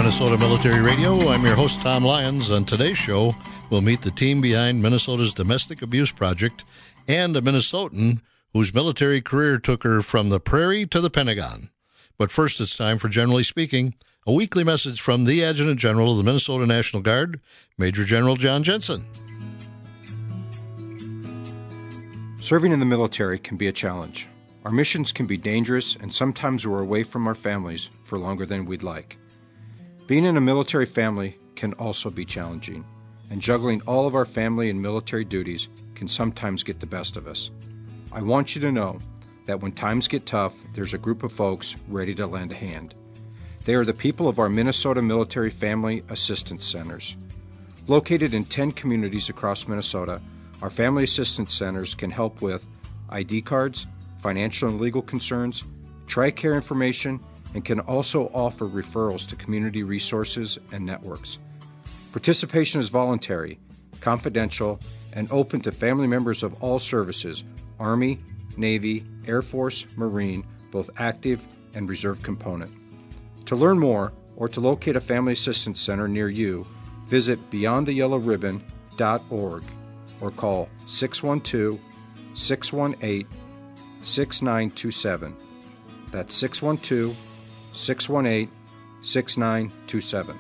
Minnesota Military Radio. I'm your host, Tom Lyons. On today's show, we'll meet the team behind Minnesota's Domestic Abuse Project and a Minnesotan whose military career took her from the prairie to the Pentagon. But first, it's time for Generally Speaking, a weekly message from the Adjutant General of the Minnesota National Guard, Major General John Jensen. Serving in the military can be a challenge. Our missions can be dangerous, and sometimes we're away from our families for longer than we'd like. Being in a military family can also be challenging, and juggling all of our family and military duties can sometimes get the best of us. I want you to know that when times get tough, there's a group of folks ready to lend a hand. They are the people of our Minnesota Military Family Assistance Centers. Located in 10 communities across Minnesota, our Family Assistance Centers can help with ID cards, financial and legal concerns, TRICARE information, and can also offer referrals to community resources and networks. Participation is voluntary, confidential, and open to family members of all services, Army, Navy, Air Force, Marine, both active and reserve component. To learn more or to locate a Family Assistance Center near you, visit beyondtheyellowribbon.org or call 612-618-6927. That's 612-618-6927.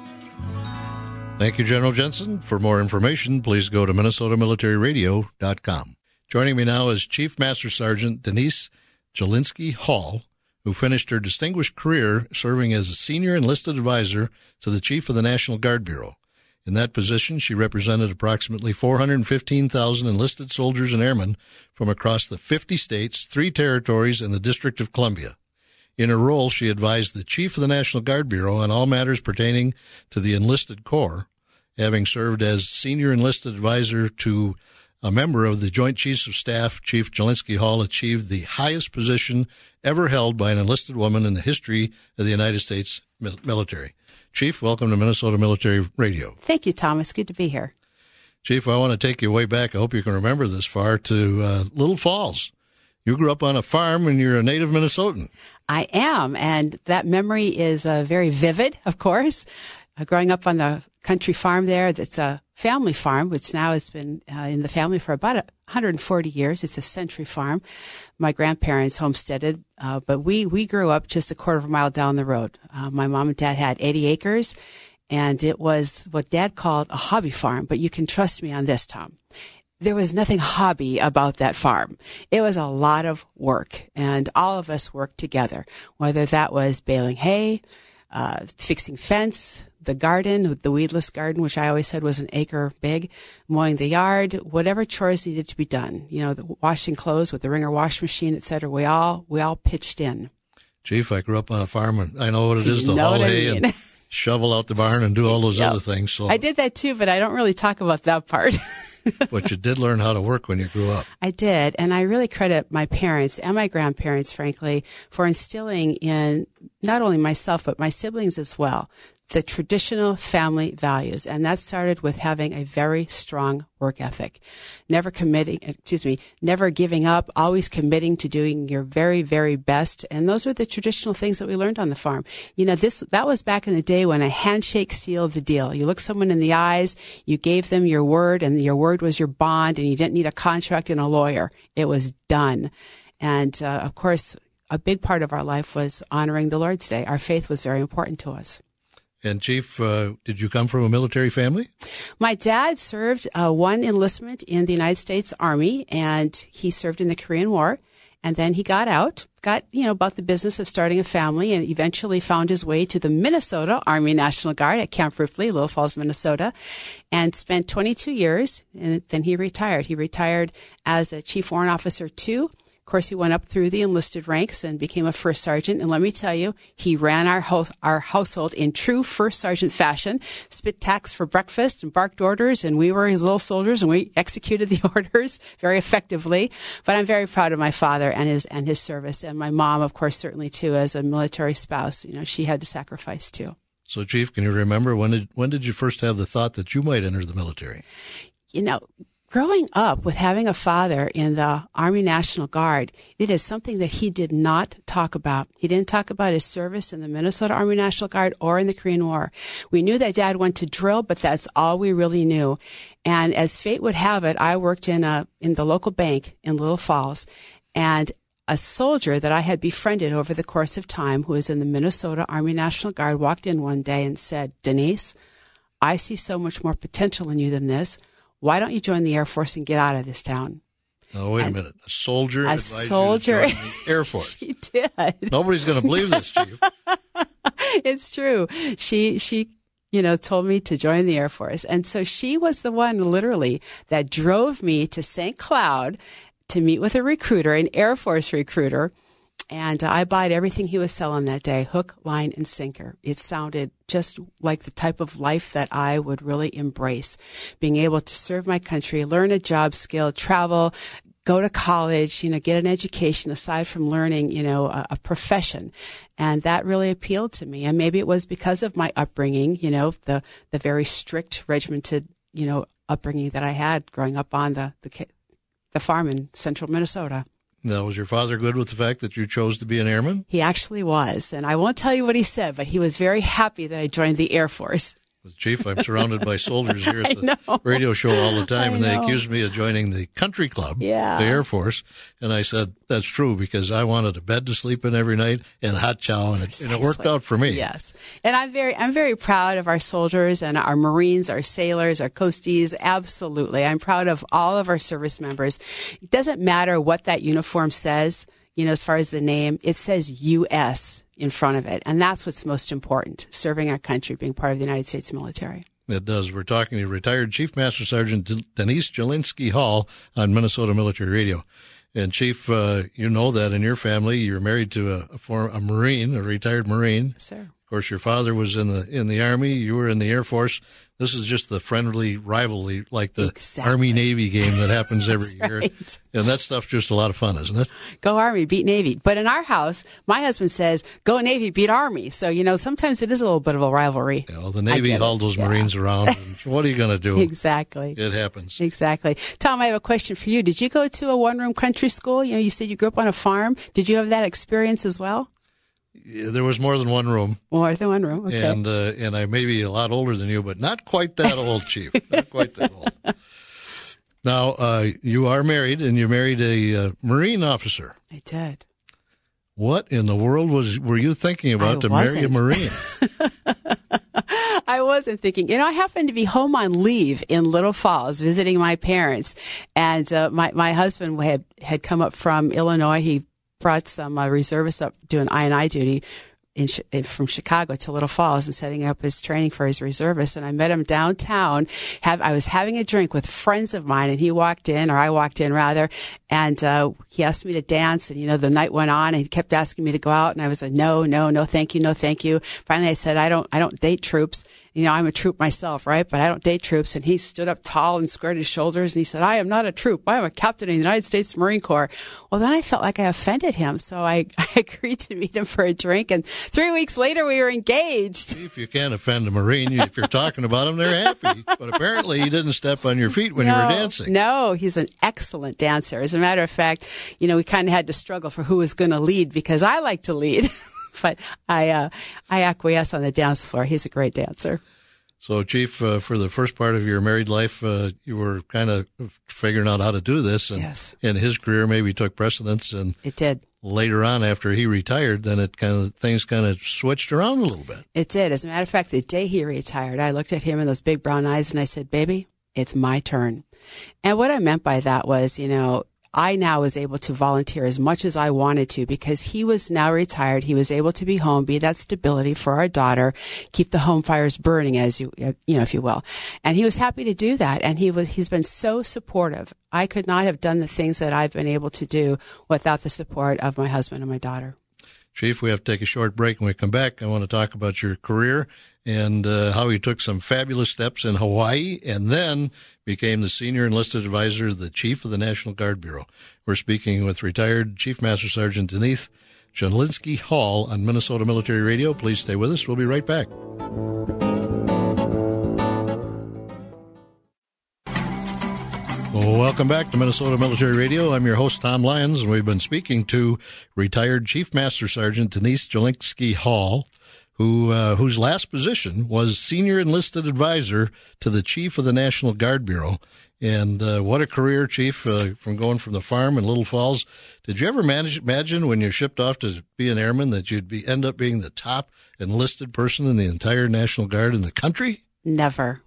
Thank you, General Jensen. For more information, please go to minnesotamilitaryradio.com. Joining me now is Chief Master Sergeant Denise Jelinski Hall, who finished her distinguished career serving as a senior enlisted advisor to the Chief of the National Guard Bureau. In that position, she represented approximately 415,000 enlisted soldiers and airmen from across the 50 states, 3 territories, and the District of Columbia. In her role, she advised the Chief of the National Guard Bureau on all matters pertaining to the enlisted corps, having served as senior enlisted advisor to a member of the Joint Chiefs of Staff. Chief Jelinski Hall achieved the highest position ever held by an enlisted woman in the history of the United States military. Chief, welcome to Minnesota Military Radio. Thank you, Thomas. Good to be here. Chief, I want to take you way back. I hope you can remember this far to Little Falls. You grew up on a farm and you're a native Minnesotan. I am, and that memory is very vivid, of course. Growing up on the country farm there, that's a family farm, which now has been in the family for about 140 years. It's a century farm. My grandparents homesteaded, but we grew up just a quarter of a mile down the road. My mom and dad had 80 acres, and it was what Dad called a hobby farm. But you can trust me on this, Tom. There was nothing hobby about that farm. It was a lot of work, and all of us worked together, whether that was baling hay, fixing fence, the garden, the weedless garden, which I always said was an acre big, mowing the yard, whatever chores needed to be done. You know, the washing clothes with the Wringer wash machine, et cetera. We all pitched in. Chief, I grew up on a farm, and I know what it is to haul hay and shovel out the barn and do all those other things. So I did that too, but I don't really talk about that part. But you did learn how to work when you grew up. I did, and I really credit my parents and my grandparents, frankly, for instilling in not only myself, but my siblings as well, the traditional family values. And that started with having a very strong work ethic. Never giving up, always committing to doing your very, very best. And those were the traditional things that we learned on the farm. You know, that was back in the day when a handshake sealed the deal. You looked someone in the eyes, you gave them your word, and your word was your bond, and you didn't need a contract and a lawyer. It was done. And, of course, a big part of our life was honoring the Lord's Day. Our faith was very important to us. And Chief, did you come from a military family? My dad served one enlistment in the United States Army, and he served in the Korean War. And then he got out, about the business of starting a family, and eventually found his way to the Minnesota Army National Guard at Camp Ripley, Little Falls, Minnesota, and spent 22 years. And then he retired. He retired as a Chief Warrant Officer 2. Of course, he went up through the enlisted ranks and became a first sergeant. And let me tell you, he ran our household in true first sergeant fashion, spit tacks for breakfast and barked orders. And we were his little soldiers and we executed the orders very effectively. But I'm very proud of my father and his service. And my mom, of course, certainly too, as a military spouse, she had to sacrifice too. So, Chief, can you remember when did you first have the thought that you might enter the military? growing up with having a father in the Army National Guard, it is something that he did not talk about. He didn't talk about his service in the Minnesota Army National Guard or in the Korean War. We knew that Dad went to drill, but that's all we really knew. And as fate would have it, I worked in the local bank in Little Falls, and a soldier that I had befriended over the course of time, who was in the Minnesota Army National Guard, walked in one day and said, "Denise, I see so much more potential in you than this. Why don't you join the Air Force and get out of this town?" Oh, wait a minute. A soldier advised you to join the Air Force. She did. Nobody's going to believe this, Chief. It's true. She told me to join the Air Force. And so she was the one, literally, that drove me to St. Cloud to meet with a recruiter, an Air Force recruiter. And I bought everything he was selling that day, hook, line, and sinker. It sounded just like the type of life that I would really embrace. Being able to serve my country, learn a job skill, travel, go to college, get an education aside from learning, a profession. And that really appealed to me. And maybe it was because of my upbringing, the very strict, regimented, upbringing that I had growing up on the farm in central Minnesota. Now, was your father good with the fact that you chose to be an airman? He actually was. And I won't tell you what he said, but he was very happy that I joined the Air Force. Chief, I'm surrounded by soldiers here at the radio show all the time, and they accused me of joining the country club, the Air Force. And I said, that's true, because I wanted a bed to sleep in every night and hot chow, and it worked out for me. Yes. And I'm very proud of our soldiers and our Marines, our sailors, our coasties. Absolutely. I'm proud of all of our service members. It doesn't matter what that uniform says, as far as the name, it says U.S. in front of it. And that's what's most important, serving our country, being part of the United States military. It does. We're talking to retired Chief Master Sergeant Denise Jelinski Hall on Minnesota Military Radio. And Chief, you know that in your family, you're married to a Marine, a retired Marine. Yes, sir. Of course, your father was in the Army. You were in the Air Force. This is just the friendly rivalry, like the Army-Navy game that happens every year. Right. And that stuff's just a lot of fun, isn't it? Go Army, beat Navy. But in our house, my husband says, go Navy, beat Army. So, sometimes it is a little bit of a rivalry. Yeah, well, the Navy hauled those Marines around. And what are you going to do? Exactly. It happens. Exactly. Tom, I have a question for you. Did you go to a one-room country school? You said you grew up on a farm. Did you have that experience as well? Yeah, there was more than one room. More than one room, okay. And I may be a lot older than you, but not quite that old, Chief. Not quite that old. Now, you are married, and you married a Marine officer. I did. What in the world were you thinking about marry a Marine? I wasn't thinking. I happened to be home on leave in Little Falls visiting my parents, and my husband had come up from Illinois. He brought some reservists up doing I&I duty from Chicago to Little Falls and setting up his training for his reservists. And I met him downtown. I was having a drink with friends of mine, and I walked in, and he asked me to dance. And, the night went on, and he kept asking me to go out. And I was like, no, thank you, no, thank you. Finally, I said, I don't date troops. I'm a troop myself, right? But I don't date troops. And he stood up tall and squared his shoulders, and he said, I am not a troop. I am a captain in the United States Marine Corps. Well, then I felt like I offended him. So I agreed to meet him for a drink. And 3 weeks later, we were engaged. If you can't offend a Marine, if you're talking about them, they're happy. But apparently he didn't step on your feet when you were dancing. No, he's an excellent dancer. As a matter of fact, we kind of had to struggle for who was going to lead, because I like to lead. But I acquiesce on the dance floor. He's a great dancer. So, Chief, for the first part of your married life, you were kind of figuring out how to do this. And, yes. And his career maybe took precedence. And it did. Later on, after he retired, then things kind of switched around a little bit. It did. As a matter of fact, the day he retired, I looked at him in those big brown eyes and I said, baby, it's my turn. And what I meant by that was, I now was able to volunteer as much as I wanted to, because he was now retired. He was able to be home, be that stability for our daughter, keep the home fires burning, if you will. And he was happy to do that. And he's been so supportive. I could not have done the things that I've been able to do without the support of my husband and my daughter. Chief, we have to take a short break. When we come back, I want to talk about your career and how you took some fabulous steps in Hawaii and then became the senior enlisted advisor to the chief of the National Guard Bureau. We're speaking with retired Chief Master Sergeant Denise Jelinski Hall on Minnesota Military Radio. Please stay with us. We'll be right back. Well, welcome back to Minnesota Military Radio. I'm your host, Tom Lyons, and we've been speaking to retired Chief Master Sergeant Denise Jelinski Hall, whose last position was Senior Enlisted Advisor to the Chief of the National Guard Bureau. And what a career, Chief, from going from the farm in Little Falls. Did you ever imagine when you're shipped off to be an airman that you'd end up being the top enlisted person in the entire National Guard in the country? Never.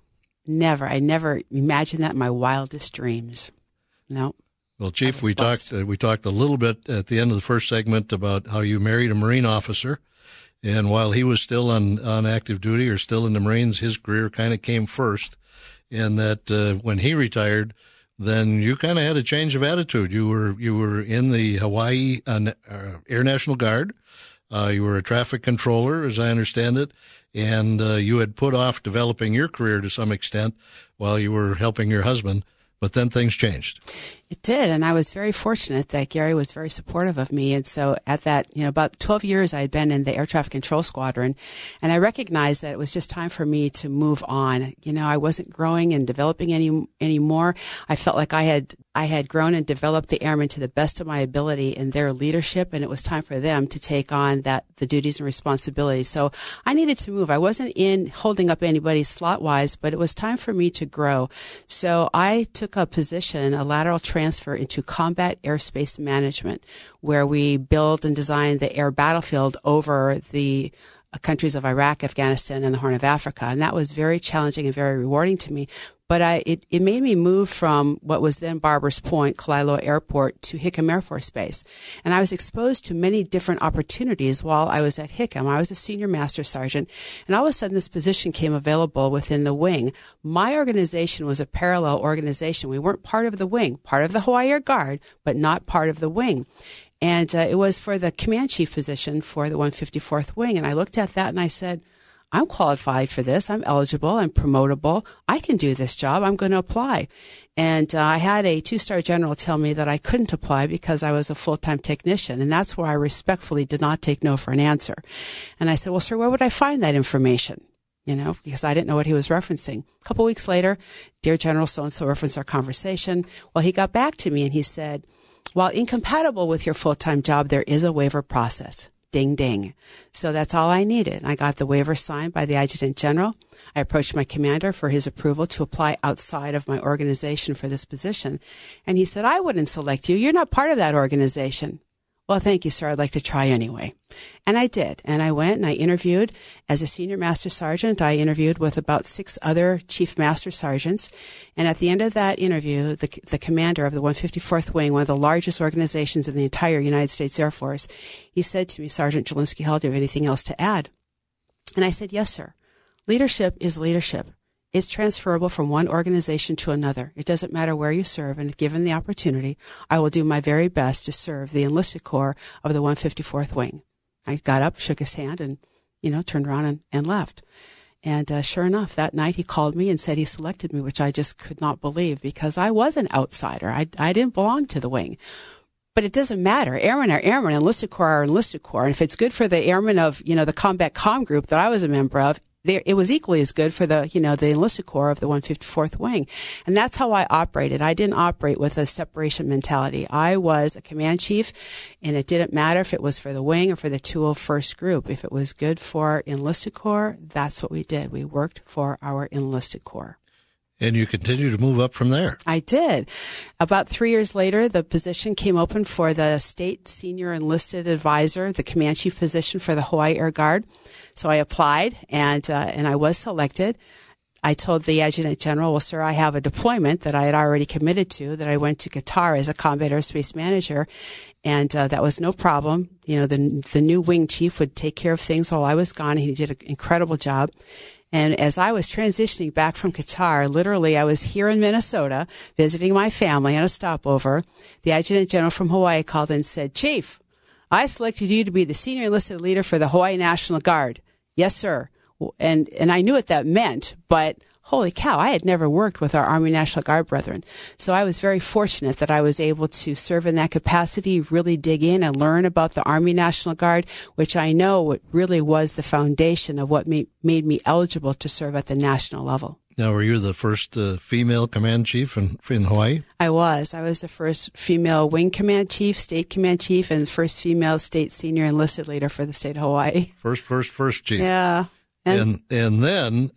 I never imagined that in my wildest dreams. No. Well, Chief, we talked a little bit at the end of the first segment about how you married a Marine officer, and while he was still on active duty or still in the Marines, his career kind of came first, and that when he retired, then you kind of had a change of attitude. You were in the Hawaii Air National Guard. You were a traffic controller, as I understand it. And you had put off developing your career to some extent while you were helping your husband, but then things changed. It did, and I was very fortunate that Gary was very supportive of me. And so at that, about 12 years I had been in the Air Traffic Control Squadron, and I recognized that it was just time for me to move on. I wasn't growing and developing anymore. I felt like I had grown and developed the airmen to the best of my ability in their leadership, and it was time for them to take on the duties and responsibilities. So I needed to move. I wasn't in holding up anybody slot-wise, but it was time for me to grow. So I took a position, a lateral transfer into combat airspace management, where we build and design the air battlefield over the countries of Iraq, Afghanistan, and the Horn of Africa. And that was very challenging and very rewarding to me. But it made me move from what was then Barbers Point, Kalaeloa Airport, to Hickam Air Force Base. And I was exposed to many different opportunities while I was at Hickam. I was a senior master sergeant, and all of a sudden this position came available within the wing. My organization was a parallel organization. We weren't part of the wing, part of the Hawaii Air Guard, but not part of the wing. And it was for the command chief position for the 154th Wing. And I looked at that and I said, I'm qualified for this. I'm eligible. I'm promotable. I can do this job. I'm going to apply. And I had a 2-star general tell me that I couldn't apply because I was a full-time technician. And that's where I respectfully did not take no for an answer. And I said, well, sir, where would I find that information? Because I didn't know what he was referencing. A couple weeks later, dear General so-and-so referenced our conversation. Well, he got back to me and he said, while incompatible with your full-time job, there is a waiver process. Ding, ding. So that's all I needed. I got the waiver signed by the Adjutant General. I approached my commander for his approval to apply outside of my organization for this position. And he said, I wouldn't select you. You're not part of that organization. Well, thank you, sir. I'd like to try anyway. And I did. And I went and I interviewed as a senior master sergeant. I interviewed with about 6 other chief master sergeants. And at the end of that interview, the commander of the 154th Wing, one of the largest organizations in the entire United States Air Force, he said to me, Sergeant Jelinski Hall, do you have anything else to add? And I said, yes, sir. Leadership is leadership. It's transferable from one organization to another. It doesn't matter where you serve, and given the opportunity, I will do my very best to serve the enlisted corps of the 154th Wing. I got up, shook his hand, and, turned around and left. And sure enough, that night he called me and said he selected me, which I just could not believe because I was an outsider. I didn't belong to the wing. But it doesn't matter. Airmen are airmen, enlisted corps are enlisted corps. And if it's good for the airmen of, the combat comm group that I was a member of, it was equally as good for the enlisted corps of the 154th Wing. And that's how I operated. I didn't operate with a separation mentality. I was a command chief, and it didn't matter if it was for the wing or for the 201st Group. If it was good for enlisted corps, that's what we did. We worked for our enlisted corps. And you continue to move up from there. I did. About 3 years later, the position came open for the state senior enlisted advisor, the command chief position for the Hawaii Air Guard. So I applied and I was selected. I told the Adjutant General, well, sir, I have a deployment that I had already committed to, that I went to Qatar as a combat airspace manager. And that was no problem. The new wing chief would take care of things while I was gone, and he did an incredible job. And as I was transitioning back from Qatar, literally I was here in Minnesota visiting my family on a stopover. The Adjutant General from Hawaii called and said, Chief, I selected you to be the senior enlisted leader for the Hawaii National Guard. Yes, sir. And I knew what that meant, but holy cow, I had never worked with our Army National Guard brethren. So I was very fortunate that I was able to serve in that capacity, really dig in and learn about the Army National Guard, which I know really was the foundation of what made me eligible to serve at the national level. Now, were you the first female command chief in Hawaii? I was. I was the first female wing command chief, state command chief, and the first female state senior enlisted leader for the state of Hawaii. First chief. Yeah. And then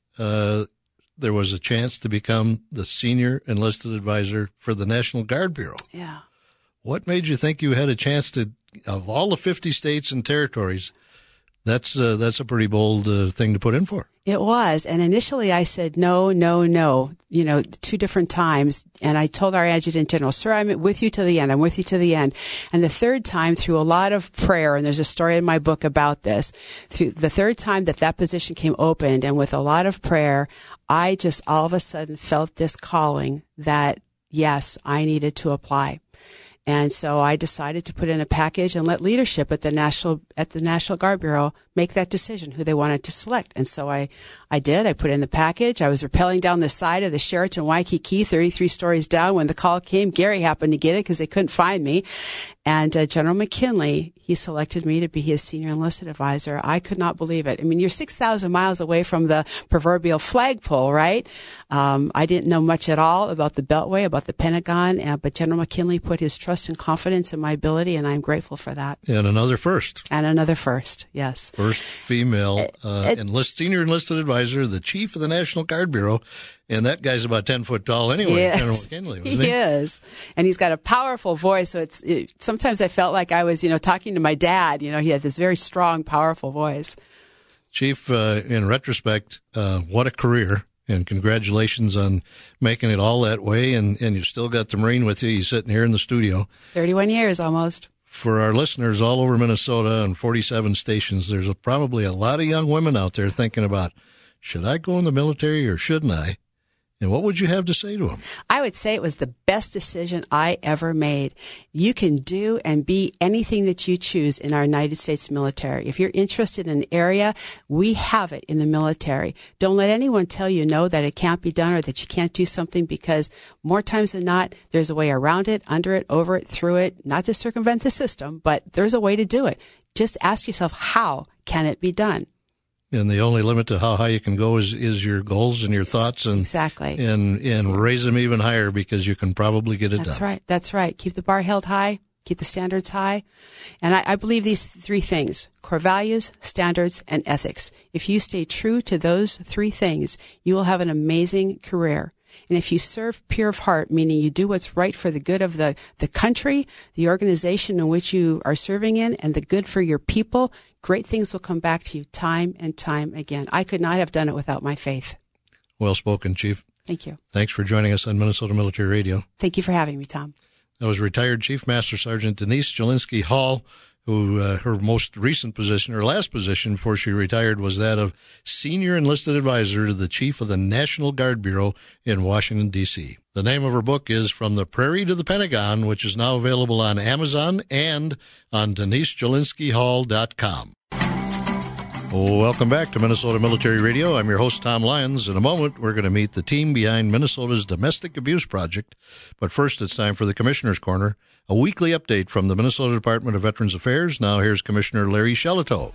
there was a chance to become the senior enlisted advisor for the National Guard Bureau. Yeah. What made you think you had a chance to, of all the 50 states and territories, that's a pretty bold thing to put in for? It was. And initially I said, no, 2 different times. And I told our adjutant general, sir, I'm with you to the end. I'm with you to the end. And the third time, through a lot of prayer, and there's a story in my book about this, through the third time that position came open, and with a lot of prayer, I just all of a sudden felt this calling that, yes, I needed to apply. And so I decided to put in a package and let leadership at the National Guard Bureau make that decision, who they wanted to select. And so I did. I put in the package. I was rappelling down the side of the Sheraton Waikiki, 33 stories down, when the call came. Gary happened to get it because they couldn't find me. And General McKinley, he selected me to be his senior enlisted advisor. I could not believe it. I mean, you're 6,000 miles away from the proverbial flagpole, right? I didn't know much at all about the Beltway, about the Pentagon, but General McKinley put his trust and confidence in my ability, and I'm grateful for that. And another first. And another first, yes. First female senior enlisted advisor, the chief of the National Guard Bureau. And that guy's about 10 foot tall anyway, yes. General McKinley, wasn't he? He is. And he's got a powerful voice. So sometimes I felt like I was, talking to my dad. He had this very strong, powerful voice. Chief, in retrospect, what a career. And congratulations on making it all that way. And you still got the Marine with you. You're sitting here in the studio. 31 years almost. For our listeners all over Minnesota and 47 stations, there's probably a lot of young women out there thinking about, should I go in the military or shouldn't I? And what would you have to say to them? I would say it was the best decision I ever made. You can do and be anything that you choose in our United States military. If you're interested in an area, we have it in the military. Don't let anyone tell you no, that it can't be done or that you can't do something, because more times than not, there's a way around it, under it, over it, through it, not to circumvent the system, but there's a way to do it. Just ask yourself, how can it be done? And the only limit to how high you can go is your goals and your thoughts, and exactly, and raise them even higher, because you can probably get it done. That's right. That's right. Keep the bar held high. Keep the standards high. And I believe these 3 things: core values, standards, and ethics. If you stay true to those 3 things, you will have an amazing career. And if you serve pure of heart, meaning you do what's right for the good of the country, the organization in which you are serving in, and the good for your people, great things will come back to you time and time again. I could not have done it without my faith. Well spoken, Chief. Thank you. Thanks for joining us on Minnesota Military Radio. Thank you for having me, Tom. That was retired Chief Master Sergeant Denise Jelinski Hall, who her most recent position, her last position before she retired, was that of Senior Enlisted Advisor to the Chief of the National Guard Bureau in Washington, D.C. The name of her book is From the Prairie to the Pentagon, which is now available on Amazon and on DeniseJelinskiHall.com. Welcome back to Minnesota Military Radio. I'm your host, Tom Lyons. In a moment, we're going to meet the team behind Minnesota's Domestic Abuse Project. But first, it's time for the Commissioner's Corner, a weekly update from the Minnesota Department of Veterans Affairs. Now, here's Commissioner Larry Shelitow.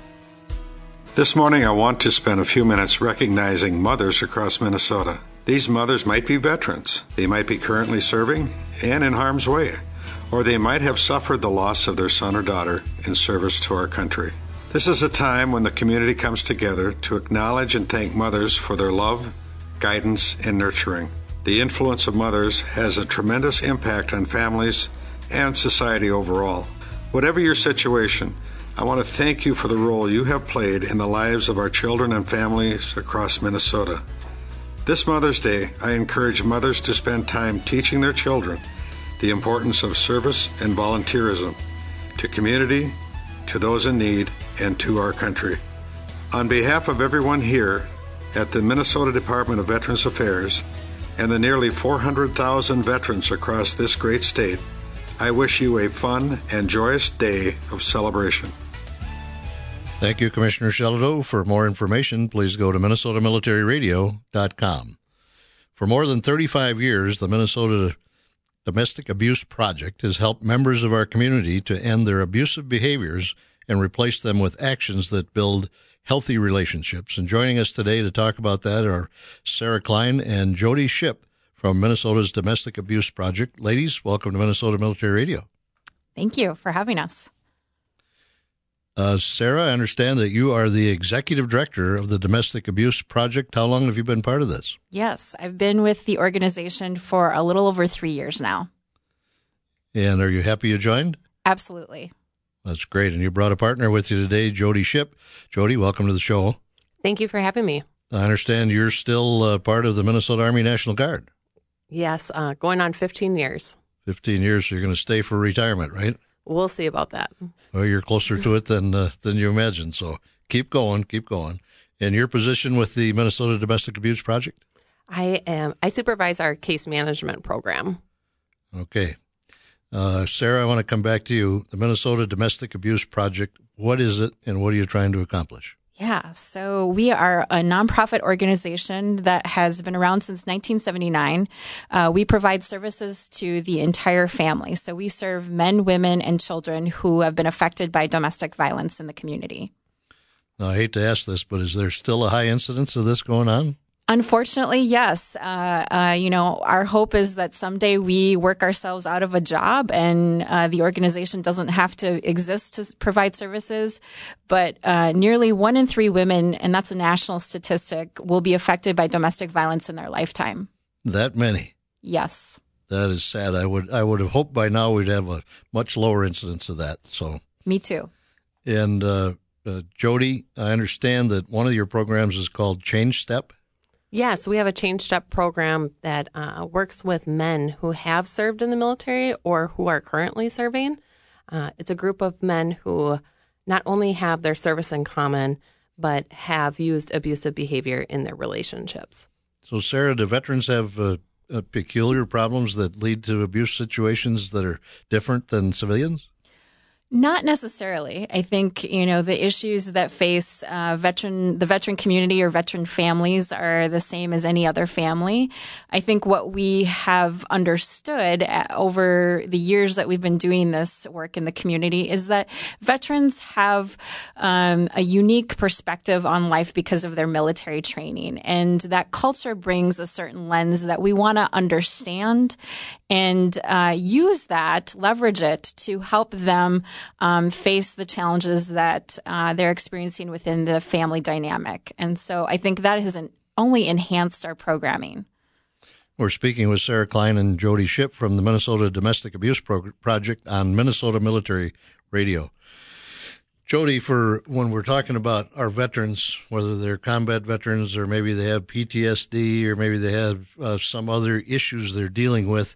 This morning, I want to spend a few minutes recognizing mothers across Minnesota. These mothers might be veterans. They might be currently serving and in harm's way, or they might have suffered the loss of their son or daughter in service to our country. This is a time when the community comes together to acknowledge and thank mothers for their love, guidance, and nurturing. The influence of mothers has a tremendous impact on families and society overall. Whatever your situation, I want to thank you for the role you have played in the lives of our children and families across Minnesota. This Mother's Day, I encourage mothers to spend time teaching their children the importance of service and volunteerism to community, to those in need, and to our country. On behalf of everyone here at the Minnesota Department of Veterans Affairs and the nearly 400,000 veterans across this great state, I wish you a fun and joyous day of celebration. Thank you, Commissioner Sheldo. For more information, please go to minnesotamilitaryradio.com. For more than 35 years, the Minnesota Domestic Abuse Project has helped members of our community to end their abusive behaviors and replace them with actions that build healthy relationships. And joining us today to talk about that are Sarah Klein and Jody Shipp from Minnesota's Domestic Abuse Project. Ladies, welcome to Minnesota Military Radio. Thank you for having us. Sarah, I understand that you are the executive director of the Domestic Abuse Project. How long have you been part of this? Yes, I've been with the organization for a little over 3 years now. And are you happy you joined? Absolutely. That's great. And you brought a partner with you today, Jody Shipp. Jody, welcome to the show. Thank you for having me. I understand you're still part of the Minnesota Army National Guard. Yes, going on 15 years. 15 years, so you're going to stay for retirement, right? We'll see about that. Well, you're closer to it than you imagine, so keep going. And your position with the Minnesota Domestic Abuse Project? I supervise our case management program. Okay. Sarah, I want to come back to you. The Minnesota Domestic Abuse Project, what is it and what are you trying to accomplish? Yeah, so we are a nonprofit organization that has been around since 1979. We provide services to the entire family. So we serve men, women, and children who have been affected by domestic violence in the community. Now, I hate to ask this, but is there still a high incidence of this going on? Unfortunately, yes. Our hope is that someday we work ourselves out of a job and the organization doesn't have to exist to provide services. But nearly 1 in 3 women, and that's a national statistic, will be affected by domestic violence in their lifetime. That many? Yes. That is sad. I would have hoped by now we'd have a much lower incidence of that. So. Me too. And Jody, I understand that one of your programs is called Change Step. Yes, we have a Change Step program that works with men who have served in the military or who are currently serving. It's a group of men who not only have their service in common, but have used abusive behavior in their relationships. So, Sarah, do veterans have peculiar problems that lead to abuse situations that are different than civilians? Not necessarily. I think, the issues that face the veteran community or veteran families are the same as any other family. I think what we have understood over the years that we've been doing this work in the community is that veterans have a unique perspective on life because of their military training. And that culture brings a certain lens that we want to understand and use that, leverage it to help them face the challenges that they're experiencing within the family dynamic. And so I think that has only enhanced our programming. We're speaking with Sarah Klein and Jody Shipp from the Minnesota Domestic Abuse Project on Minnesota Military Radio. Jody, for when we're talking about our veterans, whether they're combat veterans or maybe they have PTSD or maybe they have some other issues they're dealing with,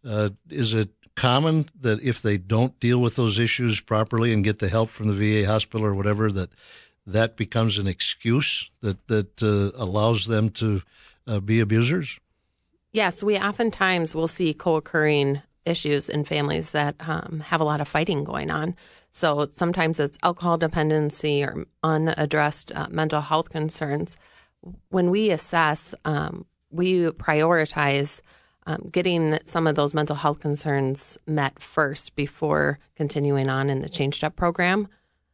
is it common that if they don't deal with those issues properly and get the help from the VA hospital or whatever, that becomes an excuse that allows them to be abusers? Yes, we oftentimes will see co-occurring issues in families that have a lot of fighting going on. So sometimes it's alcohol dependency or unaddressed mental health concerns. When we assess, we prioritize getting some of those mental health concerns met first before continuing on in the Change Step program,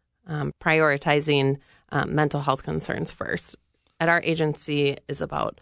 prioritizing mental health concerns first. At our agency is about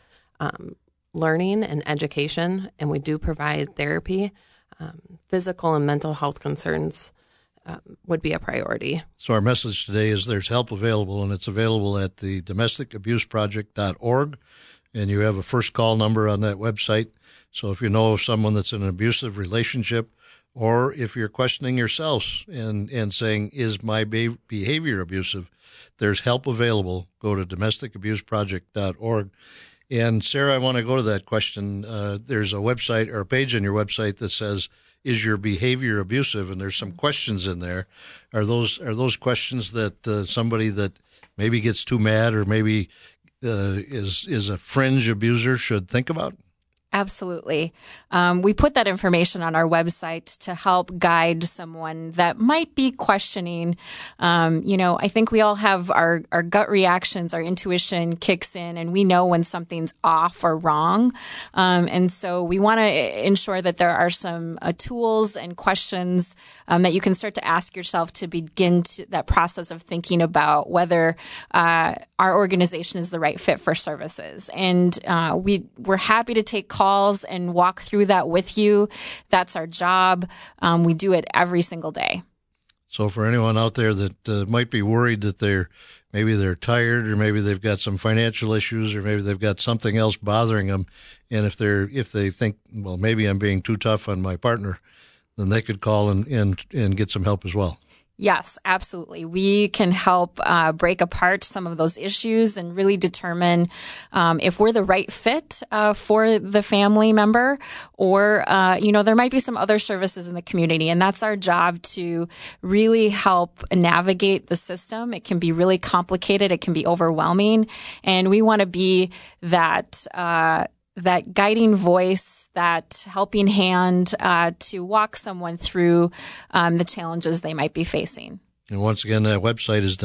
learning and education, and we do provide therapy. Physical and mental health concerns would be a priority. So our message today is there's help available, and it's available at the domesticabuseproject.org, and you have a first call number on that website. So if you know of someone that's in an abusive relationship, or if you're questioning yourselves and saying, is my behavior abusive, there's help available. Go to domesticabuseproject.org. And Sarah, I want to go to that question. There's a website or a page on your website that says, is your behavior abusive? And there's some questions in there. Are those questions that somebody that maybe gets too mad or maybe is a fringe abuser should think about? Absolutely. We put that information on our website to help guide someone that might be questioning. I think we all have our gut reactions, our intuition kicks in, and we know when something's off or wrong. And so we want to ensure that there are some tools and questions that you can start to ask yourself to begin that process of thinking about whether our organization is the right fit for services. And we're happy to take calls and walk through that with you. That's our job. We do it every single day. So for anyone out there that might be worried that maybe they're tired, or maybe they've got some financial issues, or maybe they've got something else bothering them, and if they think, well, maybe I'm being too tough on my partner, then they could call and get some help as well. Yes, absolutely. We can help break apart some of those issues and really determine if we're the right fit for the family member, or, there might be some other services in the community. And that's our job, to really help navigate the system. It can be really complicated. It can be overwhelming. And we want to be that guiding voice, that helping hand to walk someone through the challenges they might be facing. And once again, that website is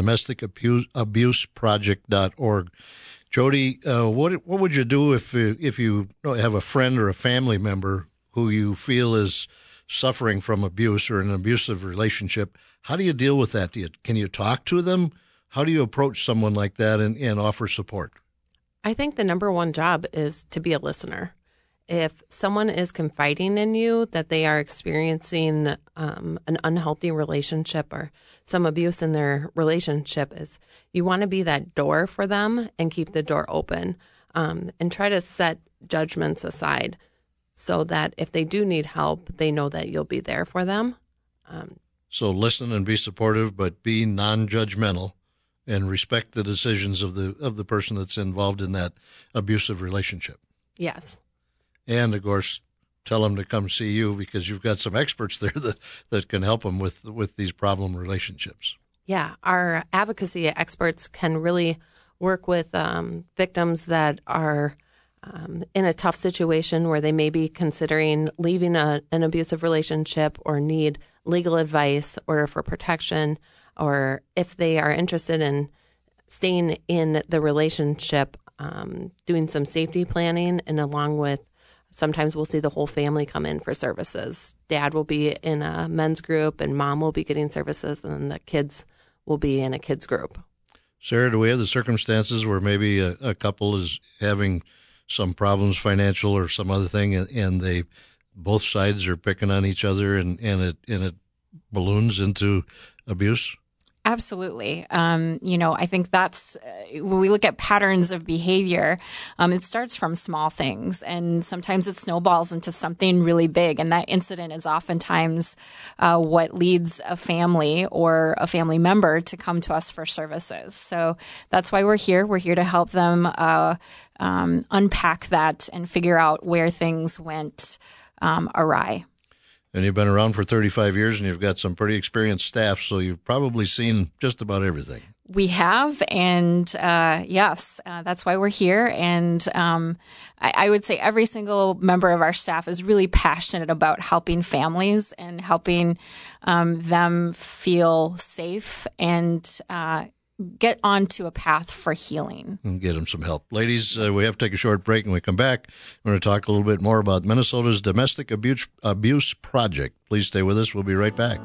domesticabuseproject.org. Jody, what would you do if you have a friend or a family member who you feel is suffering from abuse or an abusive relationship? How do you deal with that? Can you talk to them? How do you approach someone like that and offer support? I think the number one job is to be a listener. If someone is confiding in you that they are experiencing an unhealthy relationship or some abuse in their relationship, you want to be that door for them and keep the door open, and try to set judgments aside so that if they do need help, they know that you'll be there for them. So listen and be supportive, but be non-judgmental. And respect the decisions of the person that's involved in that abusive relationship. Yes. And, of course, tell them to come see you, because you've got some experts there that can help them with these problem relationships. Yeah. Our advocacy experts can really work with victims that are in a tough situation where they may be considering leaving an abusive relationship or need legal advice, order for protection, or if they are interested in staying in the relationship, doing some safety planning, and along with, sometimes we'll see the whole family come in for services. Dad will be in a men's group, and mom will be getting services, and then the kids will be in a kids group. Sarah, do we have the circumstances where maybe a couple is having some problems, financial or some other thing, and both sides are picking on each other, and it balloons into abuse? Absolutely. I think that's when we look at patterns of behavior, it starts from small things, and sometimes it snowballs into something really big. And that incident is oftentimes what leads a family or a family member to come to us for services. So that's why we're here. We're here to help them unpack that and figure out where things went awry. And you've been around for 35 years, and you've got some pretty experienced staff, so you've probably seen just about everything. We have, and yes, that's why we're here. And I would say every single member of our staff is really passionate about helping families and helping them feel safe and get onto a path for healing. And get them some help. Ladies, we have to take a short break. When we come back, we're going to talk a little bit more about Minnesota's Domestic Abuse Project. Please stay with us. We'll be right back.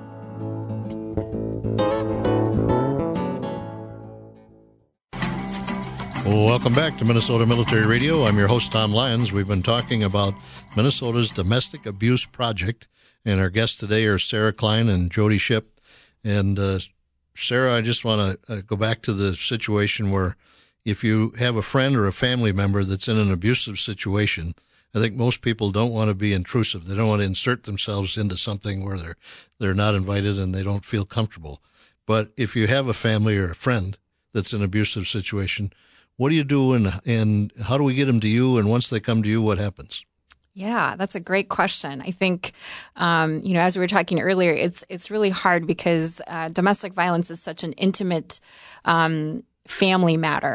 Welcome back to Minnesota Military Radio. I'm your host, Tom Lyons. We've been talking about Minnesota's Domestic Abuse Project, and our guests today are Sarah Klein and Jody Shipp. And Sarah, I just want to go back to the situation where if you have a friend or a family member that's in an abusive situation, I think most people don't want to be intrusive. They don't want to insert themselves into something where they're not invited and they don't feel comfortable. But if you have a family or a friend that's in an abusive situation, what do you do, and how do we get them to you? And once they come to you, what happens? Yeah, that's a great question. I think, as we were talking earlier, it's really hard because domestic violence is such an intimate family matter.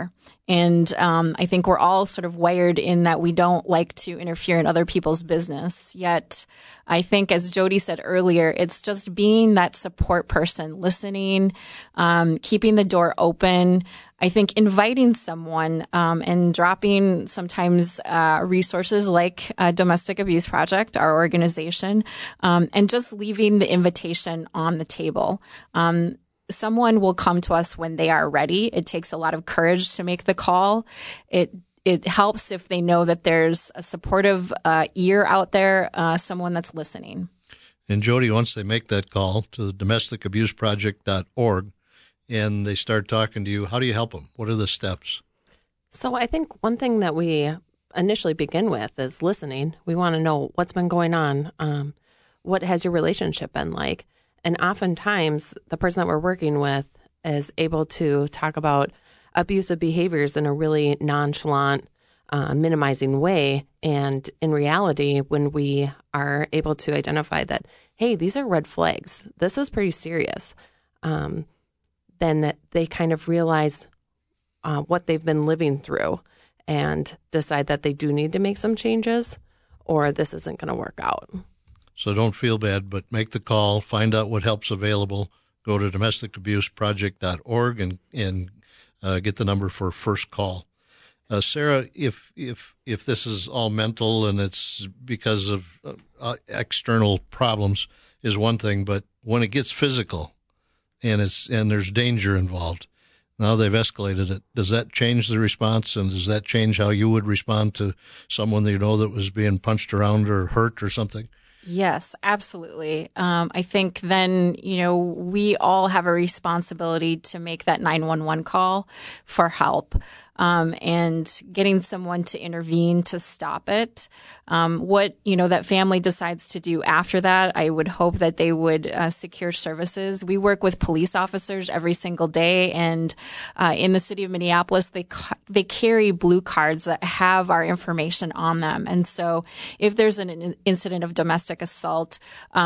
And I think we're all sort of wired in that we don't like to interfere in other people's business. Yet I think, as Jody said earlier, it's just being that support person, listening, keeping the door open. I think inviting someone and dropping sometimes resources like Domestic Abuse Project, our organization, and just leaving the invitation on the table. Someone will come to us when they are ready. It takes a lot of courage to make the call. It helps if they know that there's a supportive ear out there, someone that's listening. And Jody, once they make that call to domesticabuseproject.org and they start talking to you, how do you help them? What are the steps? So I think one thing that we initially begin with is listening. We want to know what's been going on. What has your relationship been like? And oftentimes, the person that we're working with is able to talk about abusive behaviors in a really nonchalant, minimizing way. And in reality, when we are able to identify that, hey, these are red flags, this is pretty serious, then they kind of realize what they've been living through and decide that they do need to make some changes or this isn't going to work out. So don't feel bad, but make the call, find out what help's available, go to domesticabuseproject.org and get the number for first call. Sarah, if this is all mental and it's because of external problems is one thing, but when it gets physical and there's danger involved, now they've escalated it. Does that change the response, and does that change how you would respond to someone that you know that was being punched around or hurt or something? Yes, absolutely. I think then, we all have a responsibility to make that 911 call for help. And getting someone to intervene to stop it. What that family decides to do after that, I would hope that they would secure services. We work with police officers every single day, and in the city of Minneapolis, they carry blue cards that have our information on them. And so, if there's an incident of domestic assault,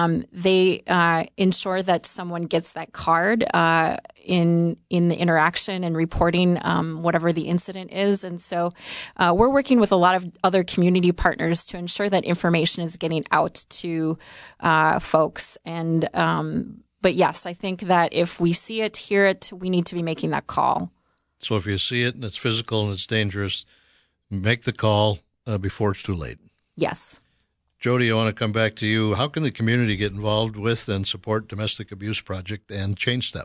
they ensure that someone gets that card in the interaction and reporting whatever the incident is. And so we're working with a lot of other community partners to ensure that information is getting out to folks. And but yes, I think that if we see it, hear it, we need to be making that call. So if you see it and it's physical and it's dangerous, make the call before it's too late. Yes. Jody, I want to come back to you. How can the community get involved with and support Domestic Abuse Project and Change Step?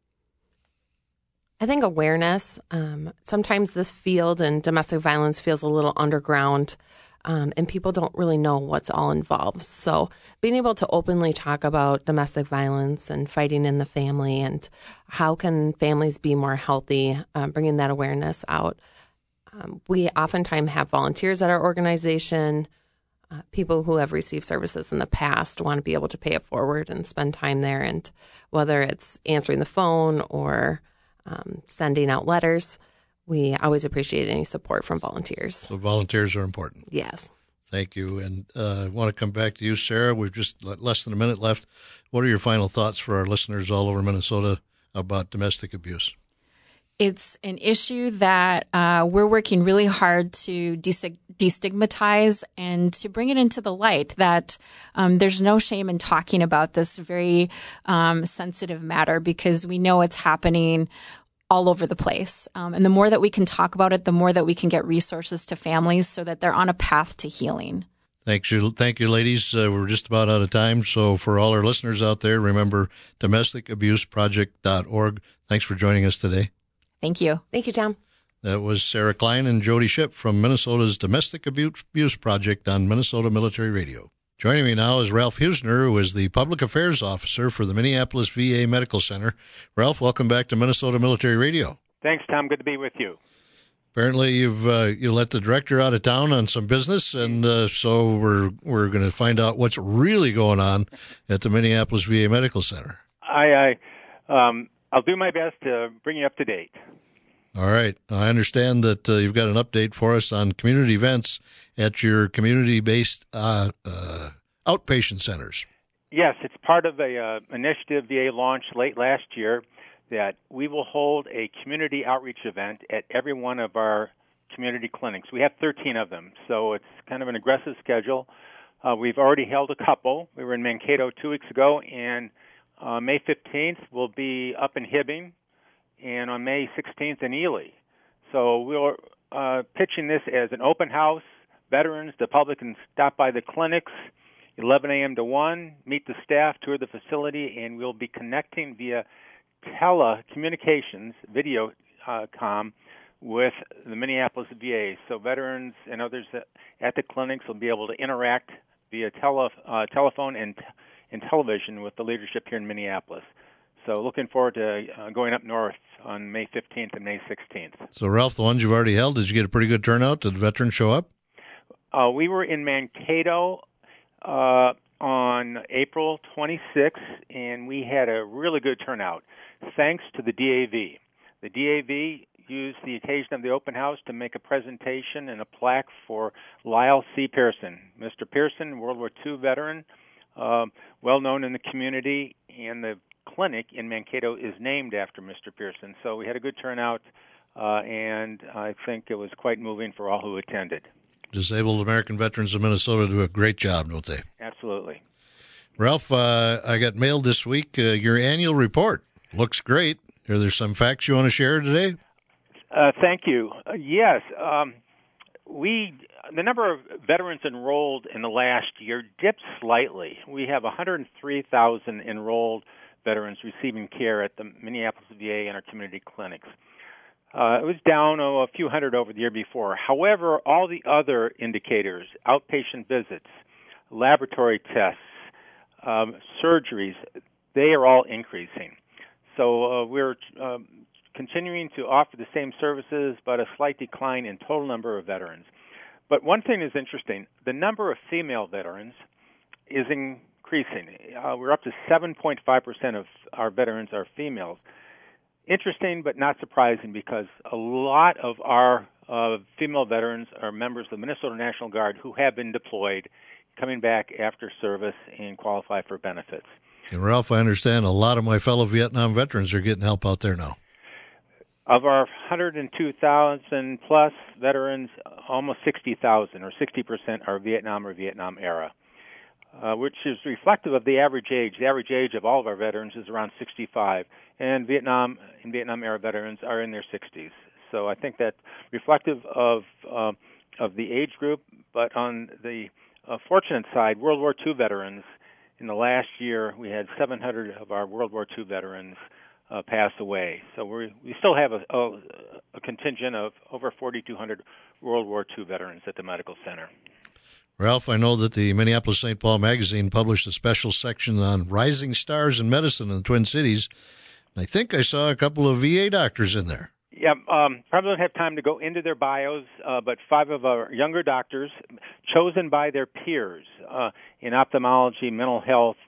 I think awareness. Sometimes this field and domestic violence feels a little underground, and people don't really know what's all involved. So being able to openly talk about domestic violence and fighting in the family and how can families be more healthy, bringing that awareness out. We oftentimes have volunteers at our organization. People who have received services in the past want to be able to pay it forward and spend time there. And whether it's answering the phone or sending out letters, we always appreciate any support from volunteers. So volunteers are important. Yes. Thank you. And I want to come back to you, Sarah. We've just less than a minute left. What are your final thoughts for our listeners all over Minnesota about domestic abuse? It's an issue that we're working really hard to destigmatize and to bring it into the light that there's no shame in talking about this very sensitive matter because we know it's happening all over the place. And the more that we can talk about it, the more that we can get resources to families so that they're on a path to healing. Thank you, ladies. We're just about out of time. So for all our listeners out there, remember domesticabuseproject.org. Thanks for joining us today. Thank you. Thank you, Tom. That was Sarah Klein and Jody Shipp from Minnesota's Domestic Abuse Project on Minnesota Military Radio. Joining me now is Ralph Husner, who is the Public Affairs Officer for the Minneapolis VA Medical Center. Ralph, welcome back to Minnesota Military Radio. Thanks, Tom. Good to be with you. Apparently, you let the director out of town on some business, and so we're going to find out what's really going on at the Minneapolis VA Medical Center. I'll do my best to bring you up to date. All right. I understand that you've got an update for us on community events at your community-based outpatient centers. Yes, it's part of a initiative VA launched late last year that we will hold a community outreach event at every one of our community clinics. We have 13 of them, so it's kind of an aggressive schedule. We've already held a couple. We were in Mankato 2 weeks ago, and May 15th we'll be up in Hibbing, and on May 16th in Ely. So we're pitching this as an open house. Veterans, the public can stop by the clinics, 11 a.m. to 1, meet the staff, tour the facility, and we'll be connecting via telecommunications, video comm, with the Minneapolis VA. So veterans and others at the clinics will be able to interact via telephone and television with the leadership here in Minneapolis. So looking forward to going up north on May 15th and May 16th. So, Ralph, the ones you've already held, did you get a pretty good turnout? Did veterans show up? We were in Mankato on April 26th, and we had a really good turnout, thanks to the DAV. The DAV used the occasion of the open house to make a presentation and a plaque for Lyle C. Pearson. Mr. Pearson, World War II veteran, well known in the community, and the clinic in Mankato is named after Mr. Pearson. So we had a good turnout, and I think it was quite moving for all who attended. Disabled American Veterans of Minnesota do a great job, don't they? Absolutely. Ralph, I got mailed this week your annual report. Looks great. Are there some facts you want to share today? Thank you. Yes. The number of veterans enrolled in the last year dipped slightly. We have 103,000 enrolled veterans receiving care at the Minneapolis VA and our community clinics. It was down a few hundred over the year before. However, all the other indicators, outpatient visits, laboratory tests, surgeries, they are all increasing. So we're continuing to offer the same services, but a slight decline in total number of veterans. But one thing is interesting. The number of female veterans is increasing. We're up to 7.5% of our veterans are females. Interesting, but not surprising, because a lot of our female veterans are members of the Minnesota National Guard who have been deployed, coming back after service and qualify for benefits. And Ralph, I understand a lot of my fellow Vietnam veterans are getting help out there now. Of our 102,000 plus veterans, almost 60,000 or 60% are Vietnam or Vietnam era, which is reflective of the average age. The average age of all of our veterans is around 65, and Vietnam era veterans are in their 60s. So I think that's reflective of the age group. But on the fortunate side, World War II veterans, in the last year, we had 700 of our World War II veterans pass away. So we still have a contingent of over 4,200 World War II veterans at the medical center. Ralph, I know that the Minneapolis St. Paul magazine published a special section on rising stars in medicine in the Twin Cities. And I think I saw a couple of VA doctors in there. Yeah, probably don't have time to go into their bios, but 5 of our younger doctors, chosen by their peers in ophthalmology, mental health,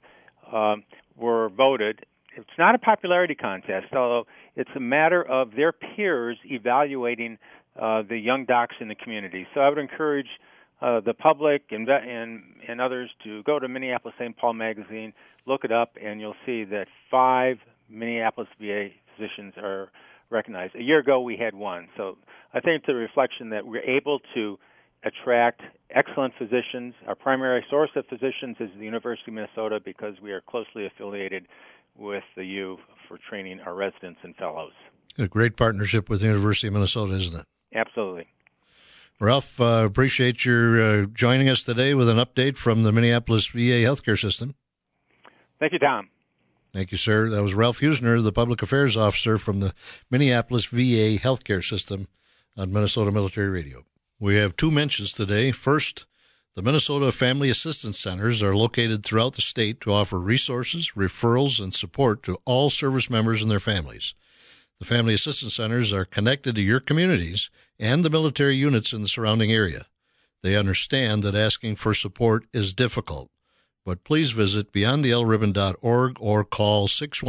were voted. It's not a popularity contest, although it's a matter of their peers evaluating the young docs in the community. So I would encourage the public and others to go to Minneapolis St. Paul magazine, look it up, and you'll see that 5 Minneapolis VA physicians are recognized. A year ago, we had 1. So I think it's a reflection that we're able to attract excellent physicians. Our primary source of physicians is the University of Minnesota, because we are closely affiliated with the U for training our residents and fellows. A great partnership with the University of Minnesota, isn't it? Absolutely. Ralph, appreciate your joining us today with an update from the Minneapolis VA healthcare system. Thank you, Tom. Thank you, sir. That was Ralph Huesner, the Public Affairs Officer from the Minneapolis VA healthcare system on Minnesota Military Radio. We have 2 mentions today. First, the Minnesota Family Assistance Centers are located throughout the state to offer resources, referrals, and support to all service members and their families. The Family Assistance Centers are connected to your communities and the military units in the surrounding area. They understand that asking for support is difficult, but please visit beyondthelribbon.org or call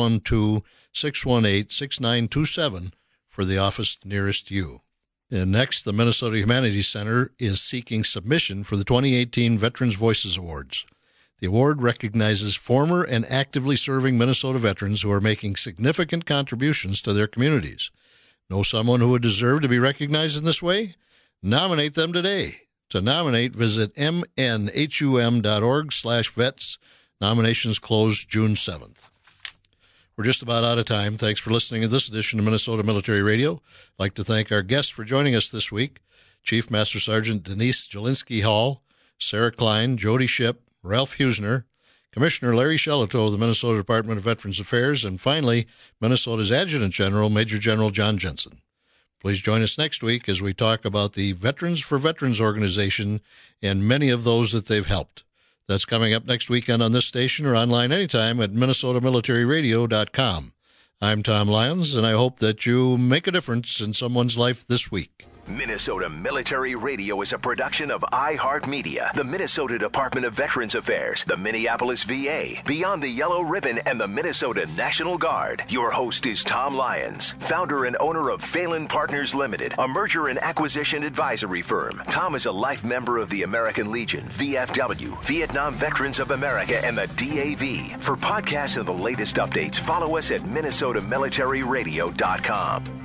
612-618-6927 for the office nearest you. And next, the Minnesota Humanities Center is seeking submission for the 2018 Veterans Voices Awards. The award recognizes former and actively serving Minnesota veterans who are making significant contributions to their communities. Know someone who would deserve to be recognized in this way? Nominate them today. To nominate, visit mnhum.org/vets. Nominations close June 7th. We're just about out of time. Thanks for listening to this edition of Minnesota Military Radio. I'd like to thank our guests for joining us this week: Chief Master Sergeant Denise Jelinski Hall, Sarah Klein, Jody Shipp, Ralph Husner, Commissioner Larry Shelito of the Minnesota Department of Veterans Affairs, and finally, Minnesota's Adjutant General, Major General John Jensen. Please join us next week as we talk about the Veterans for Veterans organization and many of those that they've helped. That's coming up next weekend on this station or online anytime at MinnesotaMilitaryRadio.com. I'm Tom Lyons, and I hope that you make a difference in someone's life this week. Minnesota Military Radio is a production of iHeartMedia, the Minnesota Department of Veterans Affairs, the Minneapolis VA, Beyond the Yellow Ribbon, and the Minnesota National Guard. Your host is Tom Lyons, founder and owner of Phelan Partners Limited, a merger and acquisition advisory firm. Tom is a life member of the American Legion, VFW, Vietnam Veterans of America, and the DAV. For podcasts and the latest updates, follow us at MinnesotaMilitaryRadio.com.